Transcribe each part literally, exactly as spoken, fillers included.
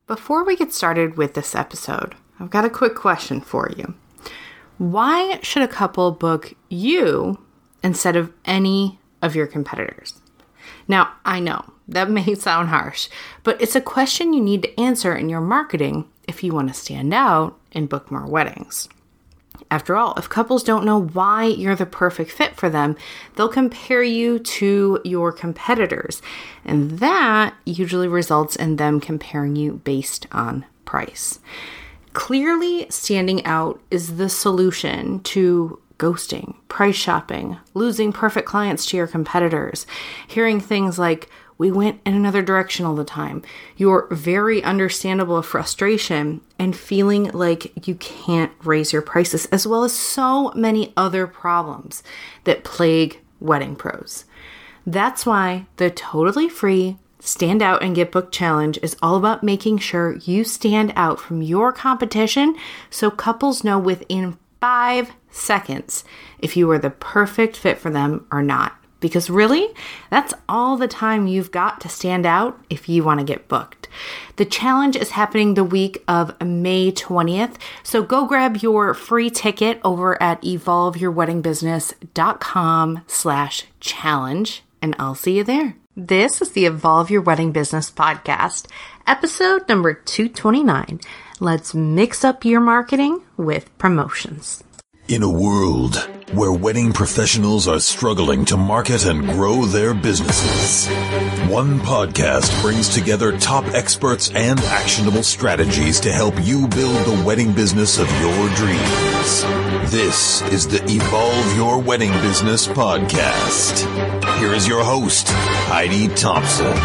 Before we get started with this episode, I've got a quick question for you. Why should a couple book you instead of any of your competitors? Now, I know that may sound harsh, but it's a question you need to answer in your marketing if you want to stand out and book more weddings. After all, if couples don't know why you're the perfect fit for them, they'll compare you to your competitors, and that usually results in them comparing you based on price. Clearly, standing out is the solution to ghosting, price shopping, losing perfect clients to your competitors, hearing things like, "We went in another direction all the time," your very understandable frustration, and feeling like you can't raise your prices, as well as so many other problems that plague wedding pros. That's why the totally free Stand Out and Get Booked Challenge is all about making sure you stand out from your competition so couples know within five seconds if you are the perfect fit for them or not. Because really, that's all the time you've got to stand out if you want to get booked. The challenge is happening the week of May twentieth, so go grab your free ticket over at evolveyourweddingbusiness.com slash challenge, and I'll see you there. This is the Evolve Your Wedding Business podcast, episode number two twenty-nine. Let's mix up your marketing with promotions. In a world where wedding professionals are struggling to market and grow their businesses, one podcast brings together top experts and actionable strategies to help you build the wedding business of your dreams. This is the Evolve Your Wedding Business podcast. Here is your host, Heidi Thompson.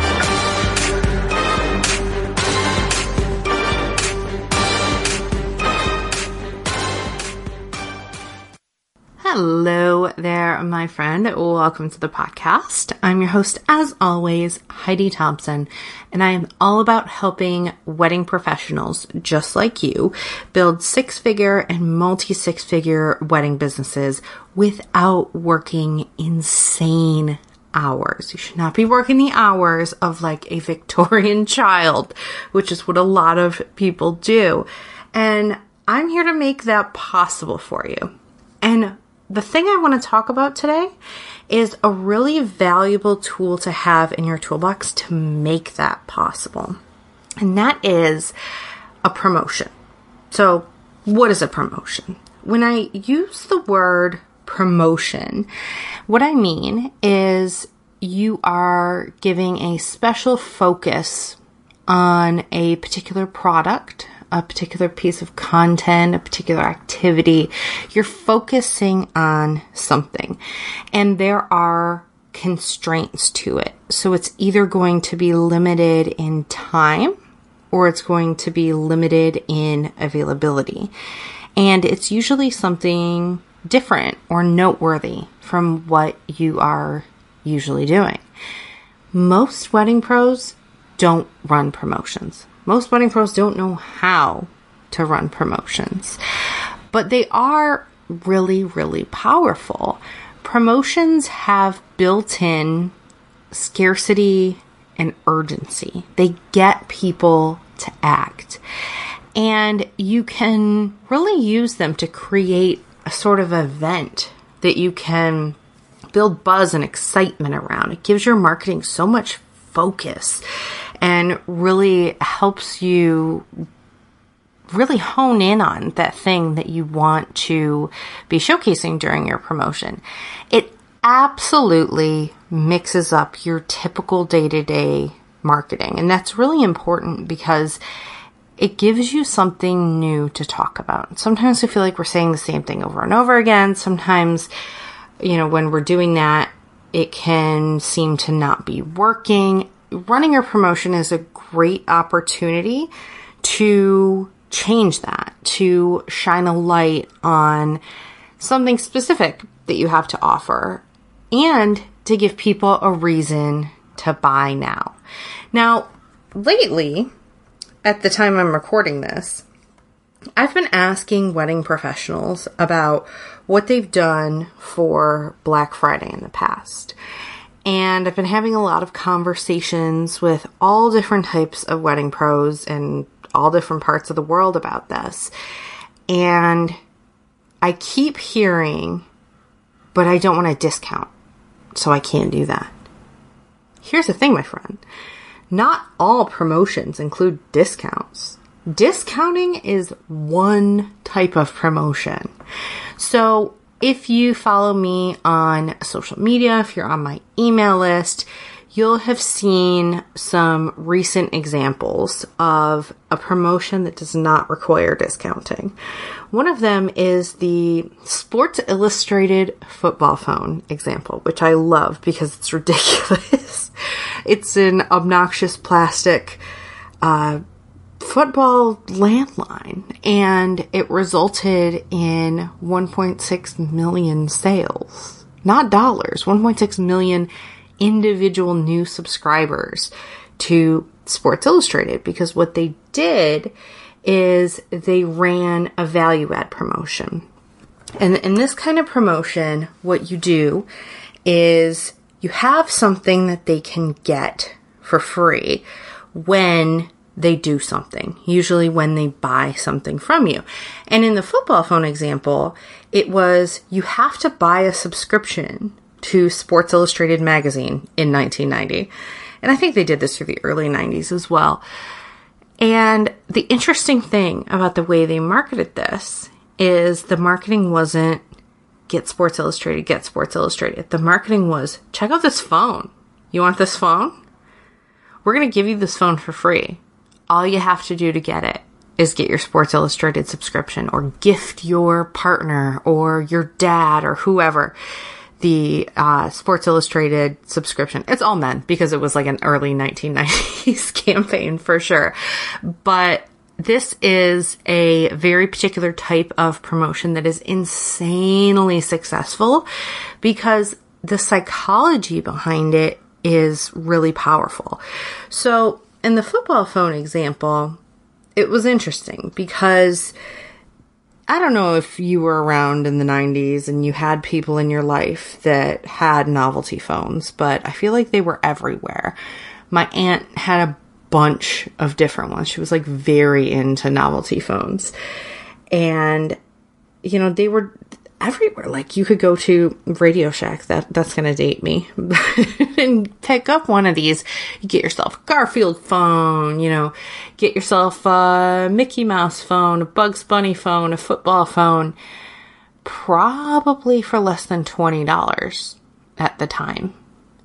Hello there, my friend. Welcome to the podcast. I'm your host, as always, Heidi Thompson, and I am all about helping wedding professionals just like you build six-figure and multi-six-figure wedding businesses without working insane hours. You should not be working the hours of like a Victorian child, which is what a lot of people do. And I'm here to make that possible for you. And the thing I want to talk about today is a really valuable tool to have in your toolbox to make that possible. And that is a promotion. So what is a promotion? When I use the word promotion, what I mean is you are giving a special focus on a particular product, a particular piece of content, a particular activity. You're focusing on something, and there are constraints to it. So it's either going to be limited in time or it's going to be limited in availability. And it's usually something different or noteworthy from what you are usually doing. Most wedding pros don't run promotions. Most wedding pros don't know how to run promotions, but they are really, really powerful. Promotions have built-in scarcity and urgency. They get people to act, and you can really use them to create a sort of event that you can build buzz and excitement around. It gives your marketing so much focus and really helps you really hone in on that thing that you want to be showcasing during your promotion. It absolutely mixes up your typical day-to-day marketing. And that's really important because it gives you something new to talk about. Sometimes we feel like we're saying the same thing over and over again. Sometimes, you know, when we're doing that, it can seem to not be working. Running a promotion is a great opportunity to change that, to shine a light on something specific that you have to offer, and to give people a reason to buy now. Now, lately, at the time I'm recording this, I've been asking wedding professionals about what they've done for Black Friday in the past. And I've been having a lot of conversations with all different types of wedding pros in all different parts of the world about this. And I keep hearing, but I don't want to discount, so I can't do that. Here's the thing, my friend. Not all promotions include discounts. Discounting is one type of promotion. So if you follow me on social media, if you're on my email list, you'll have seen some recent examples of a promotion that does not require discounting. One of them is the Sports Illustrated football phone example, which I love because it's ridiculous. It's an obnoxious plastic uh, football landline, and it resulted in one point six million sales. Not dollars, one point six million individual new subscribers to Sports Illustrated, because what they did is they ran a value add promotion. And in this kind of promotion, what you do is you have something that they can get for free when they do something, usually when they buy something from you. And in the football phone example, it was you have to buy a subscription to Sports Illustrated magazine in nineteen ninety. And I think they did this through the early nineties as well. And the interesting thing about the way they marketed this is the marketing wasn't get Sports Illustrated, get Sports Illustrated. The marketing was, check out this phone. You want this phone? We're going to give you this phone for free. All you have to do to get it is get your Sports Illustrated subscription, or gift your partner or your dad or whoever the uh, Sports Illustrated subscription. It's all men, because it was like an early nineteen nineties campaign for sure. But this is a very particular type of promotion that is insanely successful because the psychology behind it is really powerful. So in the football phone example, it was interesting because I don't know if you were around in the nineties and you had people in your life that had novelty phones, but I feel like they were everywhere. My aunt had a bunch of different ones. She was like very into novelty phones. And, you know, they were everywhere. Like you could go to Radio Shack, that that's going to date me, and pick up one of these. You get yourself a Garfield phone, you know, get yourself a Mickey Mouse phone, a Bugs Bunny phone, a football phone, probably for less than twenty dollars at the time.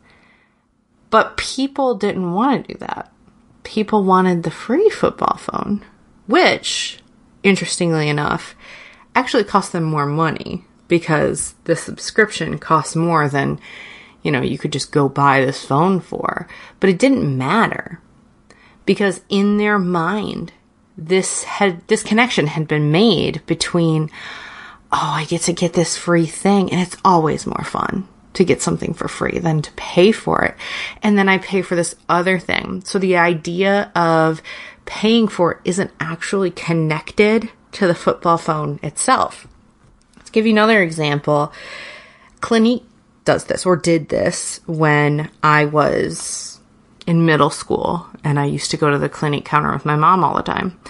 But people didn't want to do that. People wanted the free football phone, which, interestingly enough, actually cost them more money because the subscription costs more than, you know, you could just go buy this phone for. But it didn't matter because in their mind, this had, this connection had been made between, oh, I get to get this free thing. And it's always more fun to get something for free than to pay for it. And then I pay for this other thing. So the idea of paying for it isn't actually connected to the football phone itself. Let's give you another example. Clinique does this, or did this, when I was in middle school and I used to go to the Clinique counter with my mom all the time.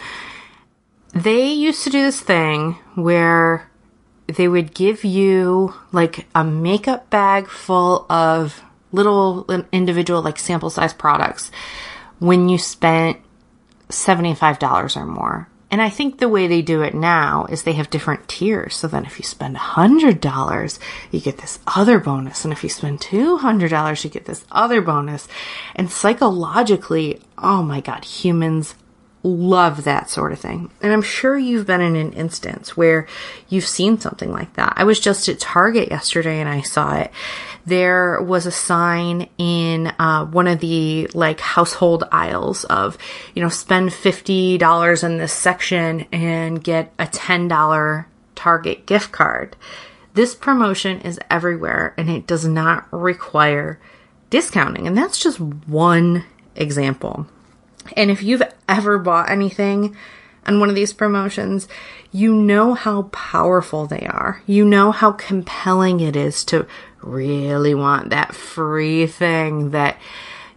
They used to do this thing where they would give you like a makeup bag full of little individual like sample size products when you spent seventy-five dollars or more. And I think the way they do it now is they have different tiers. So then if you spend one hundred dollars, you get this other bonus. And if you spend two hundred dollars, you get this other bonus. And psychologically, oh my God, humans love that sort of thing. And I'm sure you've been in an instance where you've seen something like that. I was just at Target yesterday and I saw it. There was a sign in uh, one of the like household aisles of, you know, spend fifty dollars in this section and get a ten dollars Target gift card. This promotion is everywhere and it does not require discounting. And that's just one example. And if you've ever bought anything on one of these promotions, you know how powerful they are. You know how compelling it is to really want that free thing that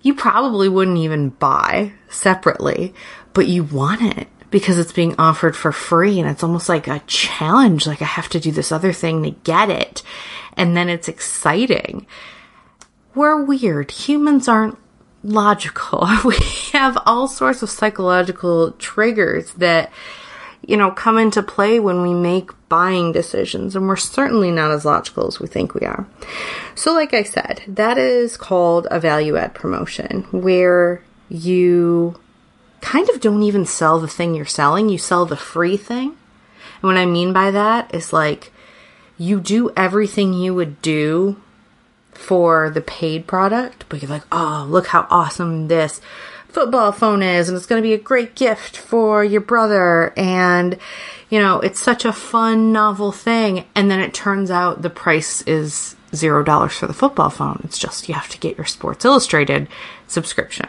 you probably wouldn't even buy separately, but you want it because it's being offered for free and it's almost like a challenge. Like I have to do this other thing to get it. And then it's exciting. We're weird. Humans aren't logical. We have all sorts of psychological triggers that, you know, come into play when we make buying decisions. And we're certainly not as logical as we think we are. So like I said, that is called a value add promotion, where you kind of don't even sell the thing you're selling. You sell the free thing. And what I mean by that is like you do everything you would do for the paid product, but you're like, oh, look how awesome this football phone is, and it's going to be a great gift for your brother, and you know, it's such a fun, novel thing. And then it turns out the price is zero dollars for the football phone. It's just you have to get your Sports Illustrated subscription.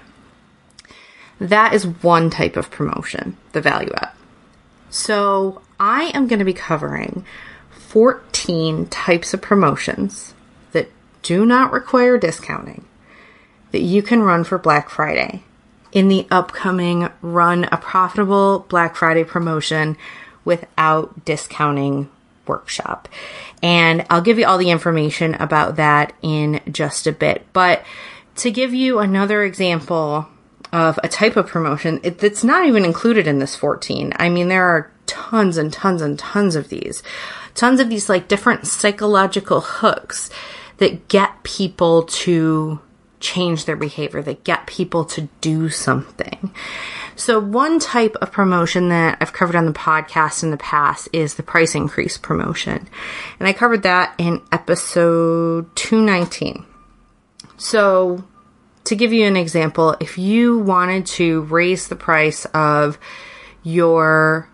That is one type of promotion, the value add. So I am going to be covering fourteen types of promotions that do not require discounting that you can run for Black Friday in the upcoming Run a Profitable Black Friday promotion without discounting workshop. And I'll give you all the information about that in just a bit. But to give you another example of a type of promotion it, that's not even included in this fourteen. I mean, there are tons and tons and tons of these. Tons of these like different psychological hooks that get people to change their behavior, that get people to do something. So one type of promotion that I've covered on the podcast in the past is the price increase promotion. And I covered that in episode two nineteen. So to give you an example, if you wanted to raise the price of your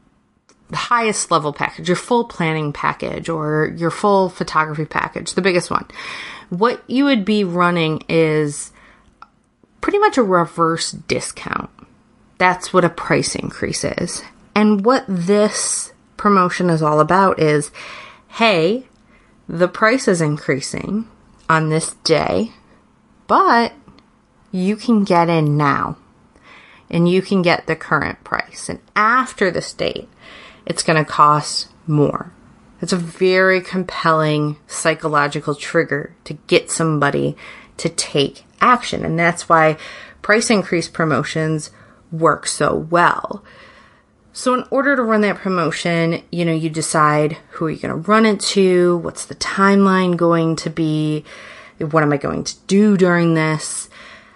highest level package, your full planning package, or your full photography package, the biggest one, what you would be running is pretty much a reverse discount. That's what a price increase is. And what this promotion is all about is, hey, the price is increasing on this day, but you can get in now and you can get the current price. And after this date, it's going to cost more. It's a very compelling psychological trigger to get somebody to take action. And that's why price increase promotions work so well. So in order to run that promotion, you know, you decide who are you going to run it to? What's the timeline going to be? What am I going to do during this?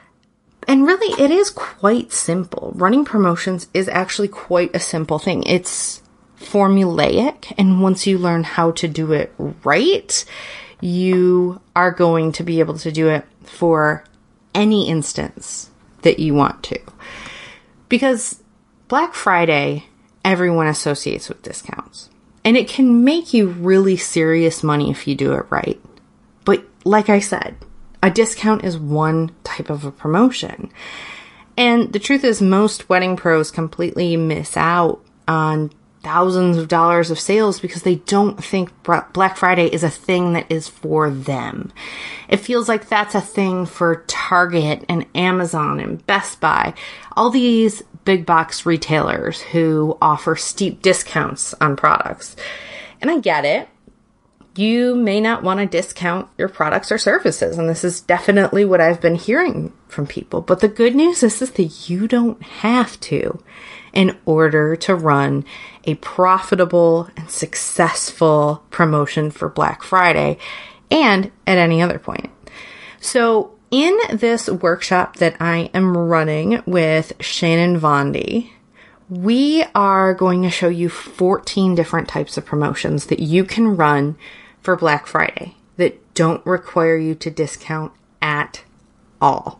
And really, it is quite simple. Running promotions is actually quite a simple thing. It's formulaic, and once you learn how to do it right, you are going to be able to do it for any instance that you want to. Because Black Friday, everyone associates with discounts. And it can make you really serious money if you do it right. But like I said, a discount is one type of a promotion. And the truth is, most wedding pros completely miss out on thousands of dollars of sales because they don't think Black Friday is a thing that is for them. It feels like that's a thing for Target and Amazon and Best Buy, all these big box retailers who offer steep discounts on products. And I get it. You may not want to discount your products or services, and this is definitely what I've been hearing from people. But the good news is, is that you don't have to in order to run a profitable and successful promotion for Black Friday and at any other point. So in this workshop that I am running with Shannon Vondy, we are going to show you fourteen different types of promotions that you can run for Black Friday that don't require you to discount at all.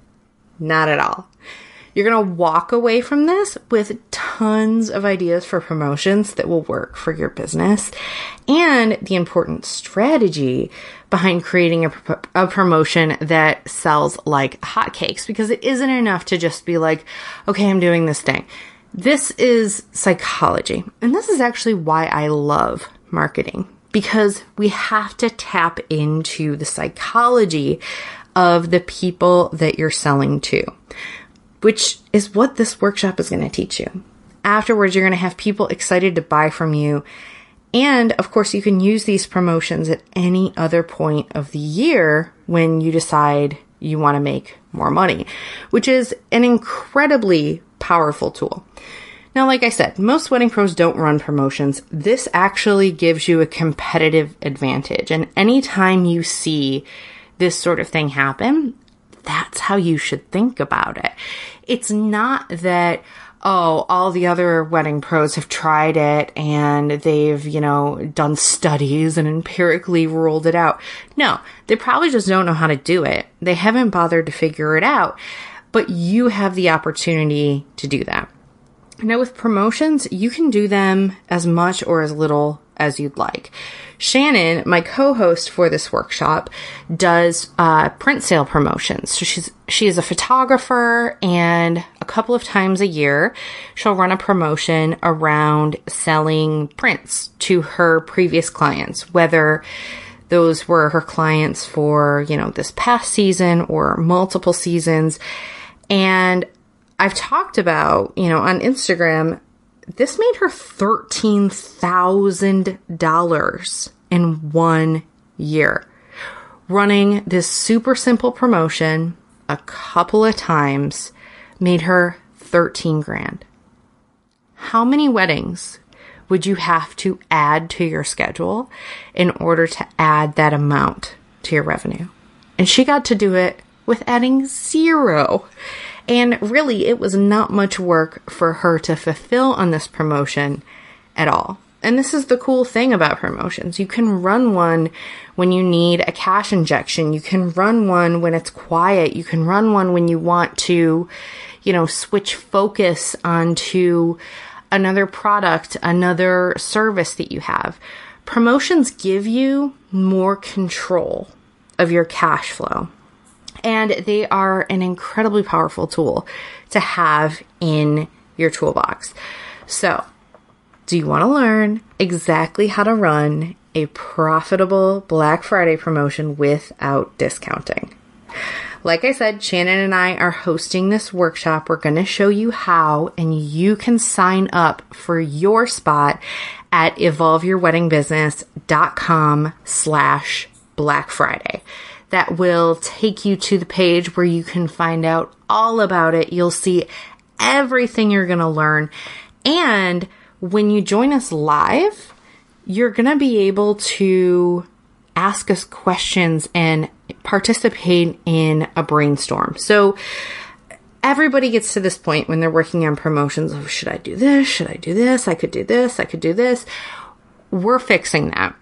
Not at all. You're going to walk away from this with tons of ideas for promotions that will work for your business and the important strategy behind creating a, a promotion that sells like hotcakes, because it isn't enough to just be like, okay, I'm doing this thing. This is psychology. And this is actually why I love marketing, because we have to tap into the psychology of the people that you're selling to, which is what this workshop is going to teach you. Afterwards, you're going to have people excited to buy from you. And of course, you can use these promotions at any other point of the year when you decide you want to make more money, which is an incredibly powerful tool. Now, like I said, most wedding pros don't run promotions. This actually gives you a competitive advantage. And anytime you see this sort of thing happen, that's how you should think about it. It's not that, oh, all the other wedding pros have tried it and they've, you know, done studies and empirically ruled it out. No, they probably just don't know how to do it. They haven't bothered to figure it out, but you have the opportunity to do that. Now, with promotions, you can do them as much or as little as you'd like. Shannon, my co-host for this workshop, does uh, print sale promotions. So she's she is a photographer, and a couple of times a year, she'll run a promotion around selling prints to her previous clients, whether those were her clients for, you know, this past season or multiple seasons. And I've talked about, you know, on Instagram, this made her thirteen thousand dollars in one year. Running this super simple promotion a couple of times made her thirteen grand. How many weddings would you have to add to your schedule in order to add that amount to your revenue? And she got to do it with adding zero. And really, it was not much work for her to fulfill on this promotion at all. And this is the cool thing about promotions. You can run one when you need a cash injection. You can run one when it's quiet. You can run one when you want to, you know, switch focus onto another product, another service that you have. Promotions give you more control of your cash flow. And they are an incredibly powerful tool to have in your toolbox. So, do you want to learn exactly how to run a profitable Black Friday promotion without discounting? Like I said, Shannon and I are hosting this workshop. We're going to show you how, and you can sign up for your spot at evolveyourweddingbusiness.com slash Black Friday. That will take you to the page where you can find out all about it. You'll see everything you're going to learn. And when you join us live, you're going to be able to ask us questions and participate in a brainstorm. So everybody gets to this point when they're working on promotions. Oh, should I do this? Should I do this? I could do this. I could do this. We're fixing that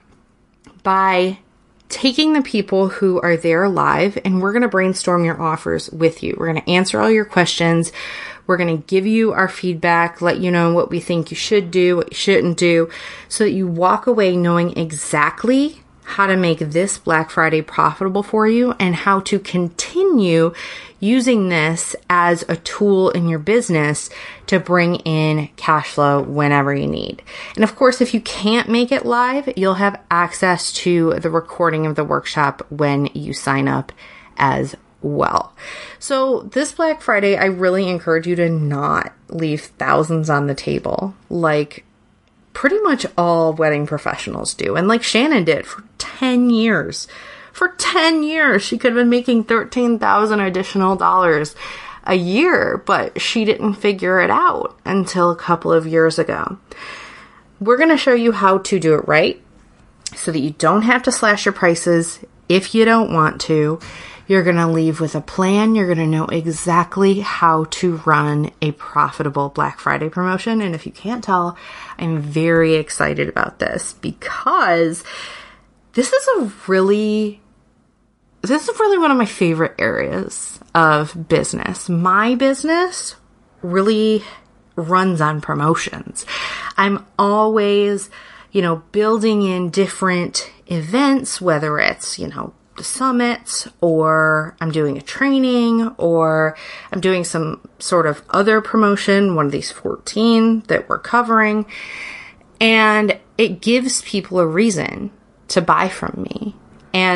by taking the people who are there live, and we're going to brainstorm your offers with you. We're going to answer all your questions. We're going to give you our feedback, let you know what we think you should do, what you shouldn't do, so that you walk away knowing exactly how to make this Black Friday profitable for you and how to continue using this as a tool in your business to bring in cash flow whenever you need. And of course, if you can't make it live, you'll have access to the recording of the workshop when you sign up as well. So this Black Friday, I really encourage you to not leave thousands on the table like pretty much all wedding professionals do. And like Shannon did for ten years. For ten years, she could have been making thirteen thousand additional dollars a year, but she didn't figure it out until a couple of years ago. We're going to show you how to do it right so that you don't have to slash your prices if you don't want to. You're going to leave with a plan. You're going to know exactly how to run a profitable Black Friday promotion. And if you can't tell, I'm very excited about this because this is a really, this is really one of my favorite areas of business. My business really runs on promotions. I'm always, you know, building in different events, whether it's, you know, summits, or I'm doing a training, or I'm doing some sort of other promotion, one of these fourteen that we're covering. And it gives people a reason to buy from me. And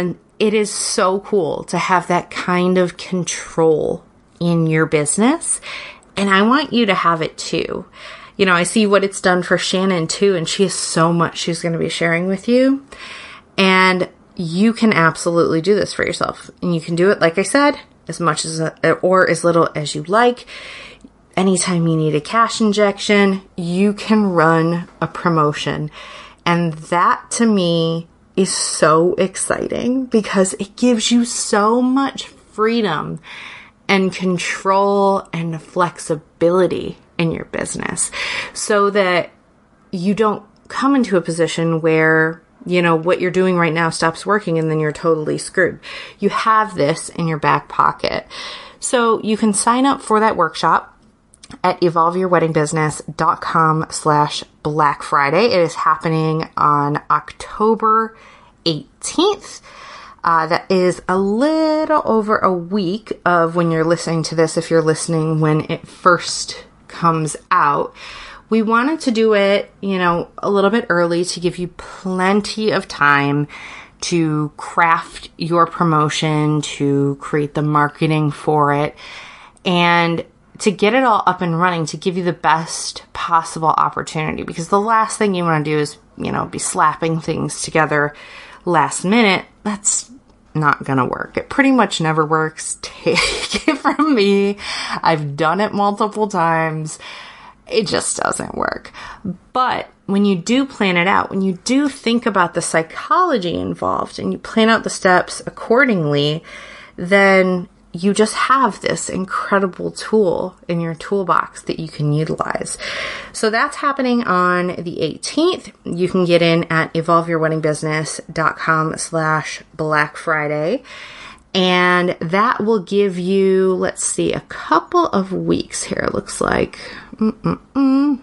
it is so cool to have that kind of control in your business. And I want you to have it too. You know, I see what it's done for Shannon too, and she has so much she's going to be sharing with you. And you can absolutely do this for yourself. And you can do it, like I said, as much as, or as little as you like. Anytime you need a cash injection, you can run a promotion. And that to me is so exciting because it gives you so much freedom and control and flexibility in your business so that you don't come into a position where, you know, what you're doing right now stops working and then you're totally screwed. You have this in your back pocket. So you can sign up for that workshop at evolveyourweddingbusiness.com slash Black Friday. It is happening on October eighteenth. Uh, that is a little over a week of when you're listening to this, if you're listening when it first comes out. We wanted to do it, you know, a little bit early to give you plenty of time to craft your promotion, to create the marketing for it, and to get it all up and running, to give you the best possible opportunity. Because the last thing you want to do is, you know, be slapping things together last minute. That's not going to work. It pretty much never works. Take it from me. I've done it multiple times. It just doesn't work. But when you do plan it out, when you do think about the psychology involved and you plan out the steps accordingly, then you just have this incredible tool in your toolbox that you can utilize. So that's happening on the eighteenth. You can get in at evolveyourweddingbusiness.com slash Black Friday. And that will give you, let's see, a couple of weeks here. It looks like mm-mm-mm,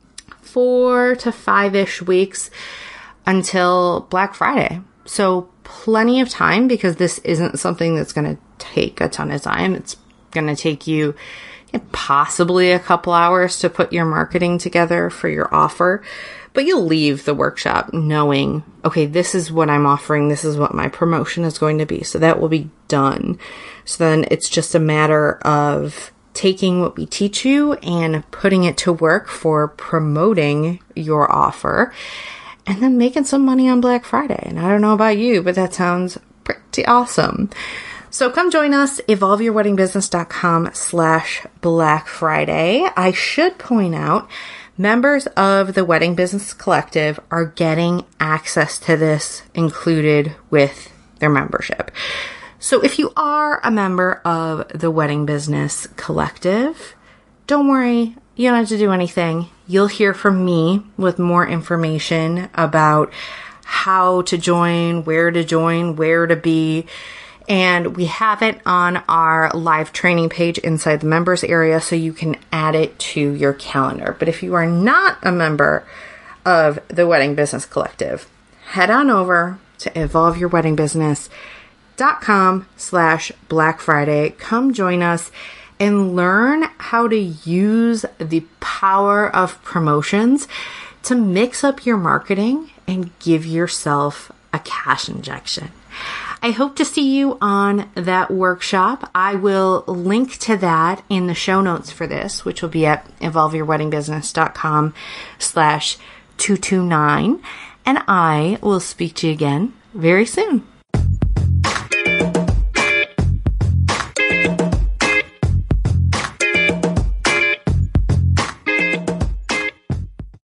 four to five-ish weeks until Black Friday. So plenty of time, because this isn't something that's going to take a ton of time. It's going to take you possibly a couple hours to put your marketing together for your offer, but you'll leave the workshop knowing, okay, this is what I'm offering. This is what my promotion is going to be. So that will be done. So then it's just a matter of taking what we teach you and putting it to work for promoting your offer and then making some money on Black Friday. And I don't know about you, but that sounds pretty awesome. So come join us, evolveyourweddingbusiness.com slash Black Friday. I should point out, members of the Wedding Business Collective are getting access to this included with their membership. So if you are a member of the Wedding Business Collective, don't worry, you don't have to do anything. You'll hear from me with more information about how to join, where to join, where to be. And we have it on our live training page inside the members area, so you can add it to your calendar. But if you are not a member of the Wedding Business Collective, head on over to evolveyourweddingbusiness.com slash Black Friday. Come join us and learn how to use the power of promotions to mix up your marketing and give yourself a cash injection. I hope to see you on that workshop. I will link to that in the show notes for this, which will be at evolveyourweddingbusiness.com slash 229. And I will speak to you again very soon.